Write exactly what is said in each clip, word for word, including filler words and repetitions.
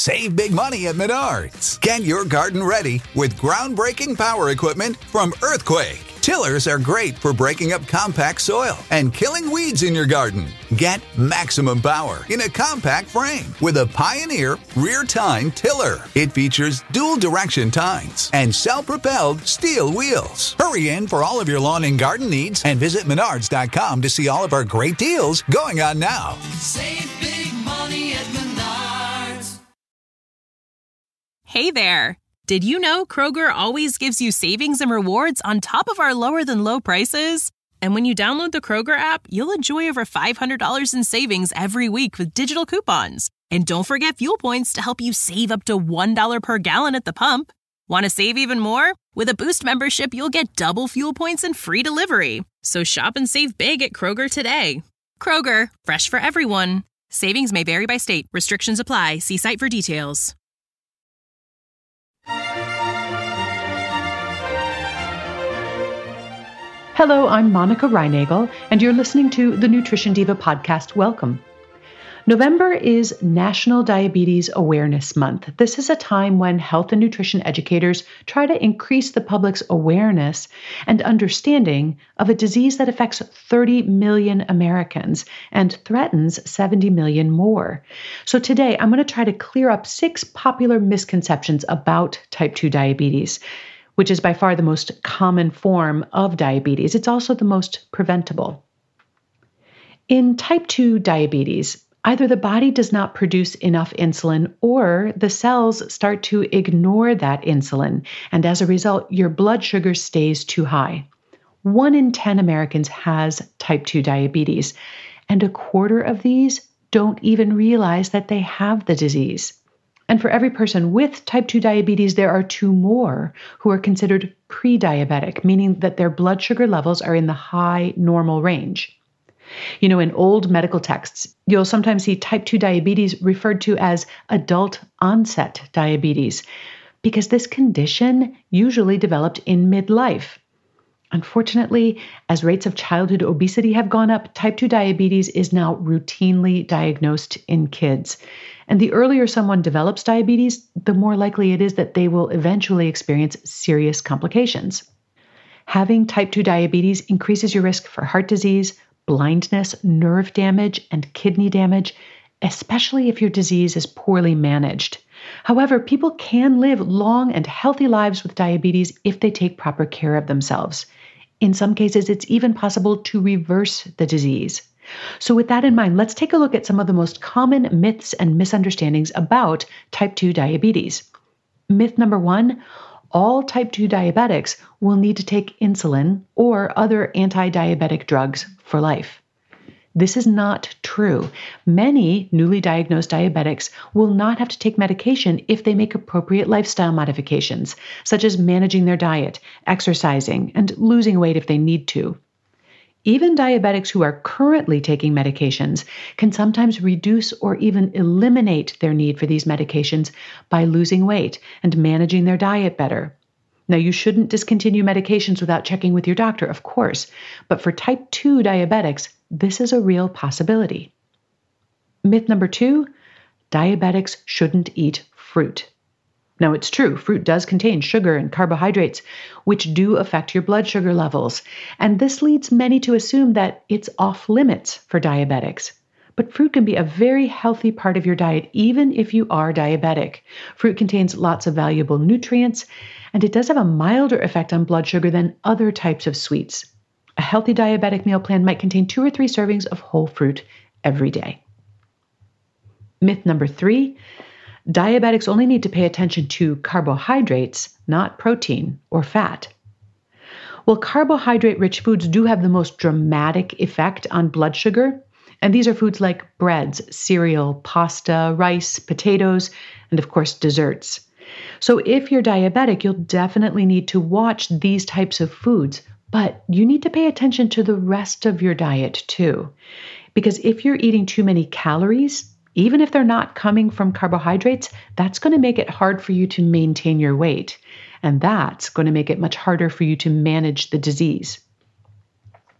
Save big money at Menards. Get your garden ready with groundbreaking power equipment from Earthquake. Tillers are great for breaking up compact soil and killing weeds in your garden. Get maximum power in a compact frame with a Pioneer rear tine tiller. It features dual direction tines and self-propelled steel wheels. Hurry in for all of your lawn and garden needs and visit menards dot com to see all of our great deals going on now. Save big money at Menards. Hey there. Did you know Kroger always gives you savings and rewards on top of our lower than low prices? And when you download the Kroger app, you'll enjoy over five hundred dollars in savings every week with digital coupons. And don't forget fuel points to help you save up to one dollar per gallon at the pump. Want to save even more? With a Boost membership, you'll get double fuel points and free delivery. So shop and save big at Kroger today. Kroger, fresh for everyone. Savings may vary by state. Restrictions apply. See site for details. Hello, I'm Monica Reinagel, and you're listening to the Nutrition Diva podcast. Welcome. November is National Diabetes Awareness Month. This is a time when health and nutrition educators try to increase the public's awareness and understanding of a disease that affects thirty million Americans and threatens seventy million more. So today, I'm going to try to clear up six popular misconceptions about type two diabetes, which is by far the most common form of diabetes. It's also the most preventable. In type two diabetes, either the body does not produce enough insulin or the cells start to ignore that insulin, and as a result, your blood sugar stays too high. One in ten Americans has type two diabetes, and a quarter of these don't even realize that they have the disease. And for every person with type two diabetes, there are two more who are considered pre-diabetic, meaning that their blood sugar levels are in the high normal range. You know, in old medical texts, you'll sometimes see type two diabetes referred to as adult onset diabetes, because this condition usually developed in midlife. Unfortunately, as rates of childhood obesity have gone up, type two diabetes is now routinely diagnosed in kids. And the earlier someone develops diabetes, the more likely it is that they will eventually experience serious complications. Having type two diabetes increases your risk for heart disease, blindness, nerve damage, and kidney damage, especially if your disease is poorly managed. However, people can live long and healthy lives with diabetes if they take proper care of themselves. In some cases, it's even possible to reverse the disease. So with that in mind, let's take a look at some of the most common myths and misunderstandings about type two diabetes. Myth number one, all type two diabetics will need to take insulin or other anti-diabetic drugs for life. This is not true. Many newly diagnosed diabetics will not have to take medication if they make appropriate lifestyle modifications, such as managing their diet, exercising, and losing weight if they need to. Even diabetics who are currently taking medications can sometimes reduce or even eliminate their need for these medications by losing weight and managing their diet better. Now, you shouldn't discontinue medications without checking with your doctor, of course, but for type two diabetics, this is a real possibility. Myth number two, diabetics shouldn't eat fruit. Now, it's true, fruit does contain sugar and carbohydrates, which do affect your blood sugar levels, and this leads many to assume that it's off limits for diabetics. But fruit can be a very healthy part of your diet, even if you are diabetic. Fruit contains lots of valuable nutrients, and it does have a milder effect on blood sugar than other types of sweets. A healthy diabetic meal plan might contain two or three servings of whole fruit every day. Myth number three, diabetics only need to pay attention to carbohydrates, not protein or fat. Well, carbohydrate-rich foods do have the most dramatic effect on blood sugar, and these are foods like breads, cereal, pasta, rice, potatoes, and of course, desserts. So if you're diabetic, you'll definitely need to watch these types of foods, but you need to pay attention to the rest of your diet too. Because if you're eating too many calories, even if they're not coming from carbohydrates, that's going to make it hard for you to maintain your weight. And that's going to make it much harder for you to manage the disease.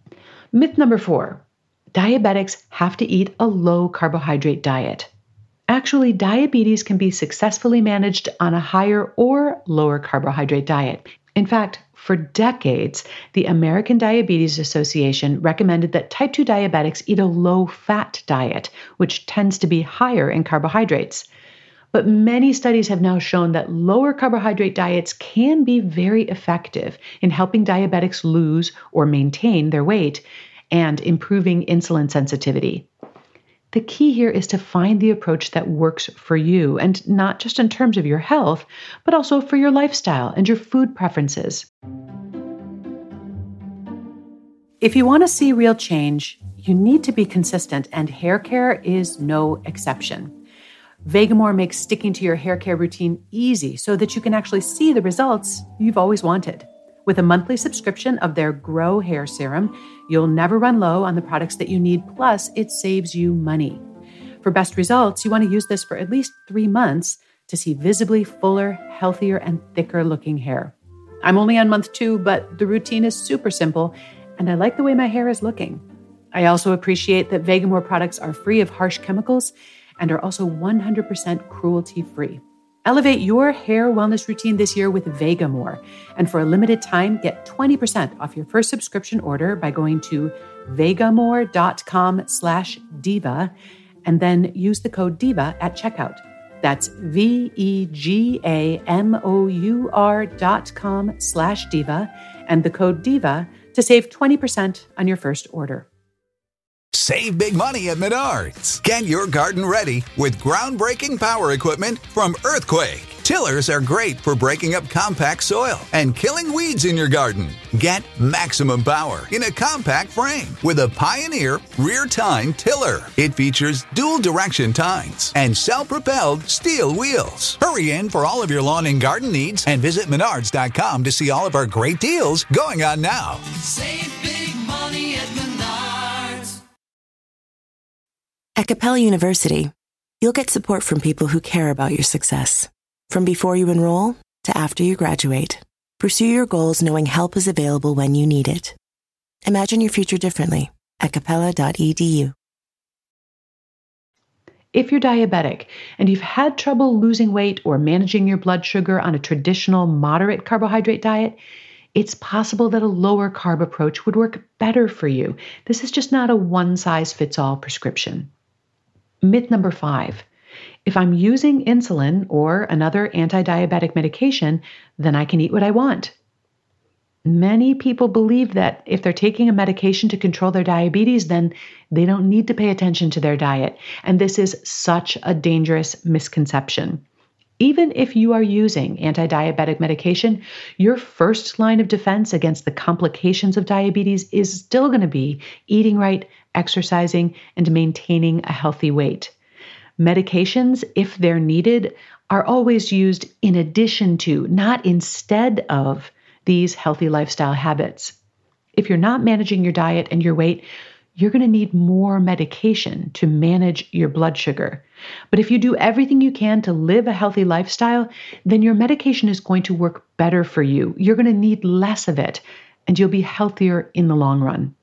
Myth number four, diabetics have to eat a low carbohydrate diet. Actually, diabetes can be successfully managed on a higher or lower carbohydrate diet. In fact, for decades, the American Diabetes Association recommended that type two diabetics eat a low-fat diet, which tends to be higher in carbohydrates. But many studies have now shown that lower carbohydrate diets can be very effective in helping diabetics lose or maintain their weight and improving insulin sensitivity. The key here is to find the approach that works for you, and not just in terms of your health, but also for your lifestyle and your food preferences. If you want to see real change, you need to be consistent, and hair care is no exception. Vegamour makes sticking to your hair care routine easy so that you can actually see the results you've always wanted. With a monthly subscription of their Grow Hair Serum, you'll never run low on the products that you need, plus it saves you money. For best results, you want to use this for at least three months to see visibly fuller, healthier, and thicker looking hair. I'm only on month two, but the routine is super simple, and I like the way my hair is looking. I also appreciate that Vegamour products are free of harsh chemicals and are also one hundred percent cruelty-free. Elevate your hair wellness routine this year with Vegamour. And for a limited time, get twenty percent off your first subscription order by going to vegamour.com slash diva and then use the code DIVA at checkout. That's V-E-G-A-M-O-U-R dot com slash diva and the code DIVA to save twenty percent on your first order. Save big money at Menards. Get your garden ready with groundbreaking power equipment from Earthquake. Tillers are great for breaking up compact soil and killing weeds in your garden. Get maximum power in a compact frame with a Pioneer rear tine tiller. It features dual direction tines and self-propelled steel wheels. Hurry in for all of your lawn and garden needs and visit menards dot com to see all of our great deals going on now. Save big money at Menards. At Capella University, you'll get support from people who care about your success. From before you enroll to after you graduate, pursue your goals knowing help is available when you need it. Imagine your future differently at capella dot e d u. If you're diabetic and you've had trouble losing weight or managing your blood sugar on a traditional moderate carbohydrate diet, it's possible that a lower carb approach would work better for you. This is just not a one-size-fits-all prescription. Myth number five. If I'm using insulin or another anti-diabetic medication, then I can eat what I want. Many people believe that if they're taking a medication to control their diabetes, then they don't need to pay attention to their diet. And this is such a dangerous misconception. Even if you are using anti-diabetic medication, your first line of defense against the complications of diabetes is still going to be eating right, exercising, and maintaining a healthy weight. Medications, if they're needed, are always used in addition to, not instead of, these healthy lifestyle habits. If you're not managing your diet and your weight, you're going to need more medication to manage your blood sugar. But if you do everything you can to live a healthy lifestyle, then your medication is going to work better for you. You're going to need less of it, and you'll be healthier in the long run.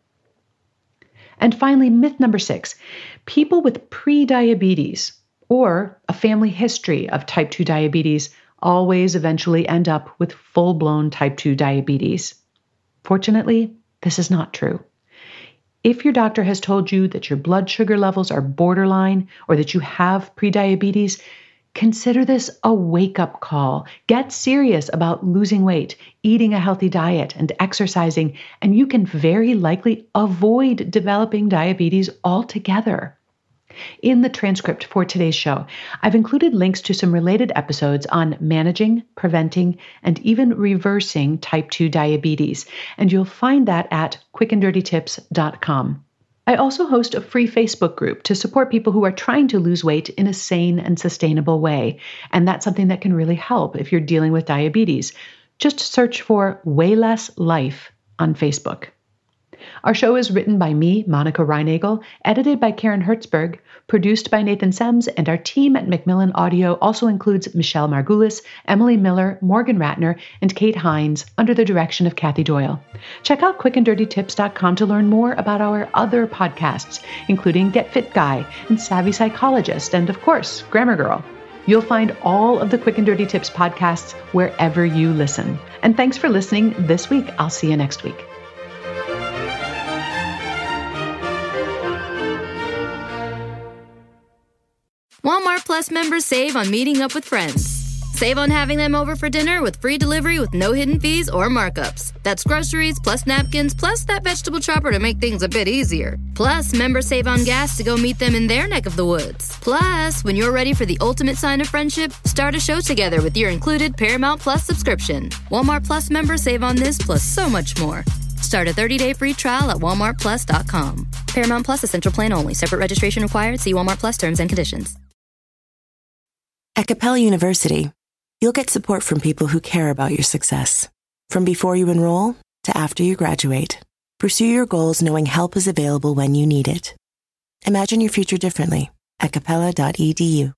And finally, myth number six, people with pre-diabetes or a family history of type two diabetes always eventually end up with full-blown type two diabetes. Fortunately, this is not true. If your doctor has told you that your blood sugar levels are borderline or that you have prediabetes, consider this a wake-up call. Get serious about losing weight, eating a healthy diet, and exercising, and you can very likely avoid developing diabetes altogether. In the transcript for today's show, I've included links to some related episodes on managing, preventing, and even reversing type two diabetes, and you'll find that at quick and dirty tips dot com. I also host a free Facebook group to support people who are trying to lose weight in a sane and sustainable way, and that's something that can really help if you're dealing with diabetes. Just search for Way Less Life on Facebook. Our show is written by me, Monica Reinagel, edited by Karen Hertzberg, produced by Nathan Sems, and our team at Macmillan Audio also includes Michelle Margulis, Emily Miller, Morgan Ratner, and Kate Hines, under the direction of Kathy Doyle. Check out quick and dirty tips dot com to learn more about our other podcasts, including Get Fit Guy and Savvy Psychologist, and of course, Grammar Girl. You'll find all of the Quick and Dirty Tips podcasts wherever you listen. And thanks for listening this week. I'll see you next week. Walmart Plus members save on meeting up with friends. Save on having them over for dinner with free delivery with no hidden fees or markups. That's groceries, plus napkins, plus that vegetable chopper to make things a bit easier. Plus, members save on gas to go meet them in their neck of the woods. Plus, when you're ready for the ultimate sign of friendship, start a show together with your included Paramount Plus subscription. Walmart Plus members save on this plus so much more. Start a thirty-day free trial at walmart plus dot com. Paramount Plus Essential Plan only. Separate registration required. See Walmart Plus terms and conditions. At Capella University, you'll get support from people who care about your success. From before you enroll to after you graduate, pursue your goals knowing help is available when you need it. Imagine your future differently at capella dot e d u.